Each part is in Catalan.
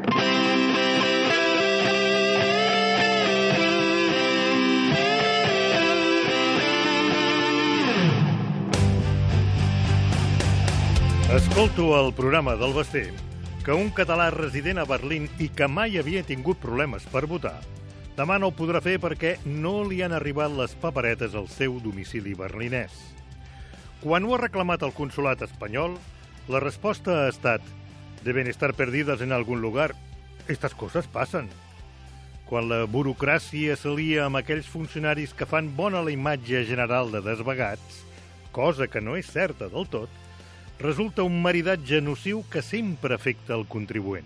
Escolto al programa del Basté que un català resident a Berlín i que mai havia tingut problemes per votar, demà no ho podrà fer perquè no li han arribat les paperetes al seu domicili berlinès. Quan ho ha reclamat el consolat espanyol, la resposta ha estat «Deben estar perdidas en algún lugar. Estas cosas passen». Quan la burocràcia s'alia amb aquells funcionaris que fan bona la imatge general de desvagats, cosa que no és certa del tot, resulta un maridatge nociu que sempre afecta el contribuent.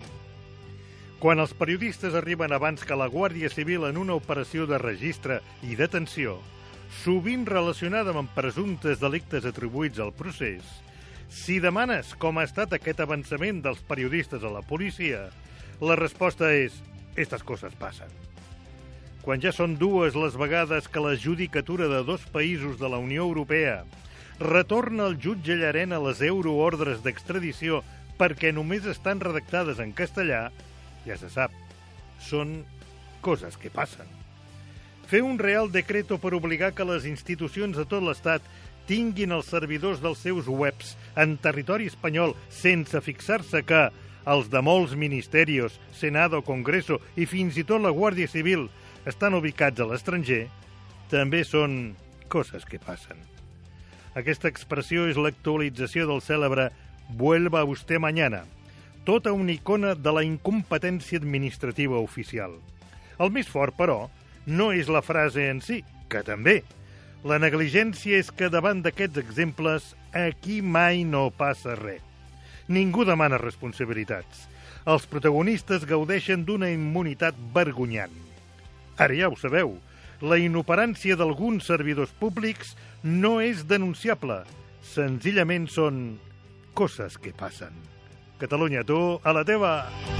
Quan els periodistes arriben abans que la Guàrdia Civil en una operació de registre i detenció, sovint relacionada amb presumptes delictes atribuïts al procés, si demanes com ha estat aquest avançament dels periodistes a la policia, la resposta és «Estas coses passen». Quan ja són dues les vegades que la judicatura de dos països de la Unió Europea retorna el jutge Llarena les euroordres d'extradició perquè només estan redactades en castellà, ja se sap, són coses que passen. Fer un real decreto per obligar que les institucions de tot l'Estat tinguin els servidors dels seus webs en territori espanyol sense fixar-se que els de molts ministerios, Senado, Congreso i fins i tot la Guàrdia Civil estan ubicats a l'estranger, també són coses que passen. Aquesta expressió és l'actualització del cèlebre «Vuelva usted mañana», tota una icona de la incompetència administrativa oficial. El més fort, però, no és la frase en si, que també. La negligència és que davant d'aquests exemples aquí mai no passa res. Ningú demana responsabilitats. Els protagonistes gaudeixen d'una immunitat vergonyant. Ara ja ho sabeu, la inoperància d'alguns servidors públics no és denunciable. Senzillament són coses que passen. Catalunya, tu, a la teva!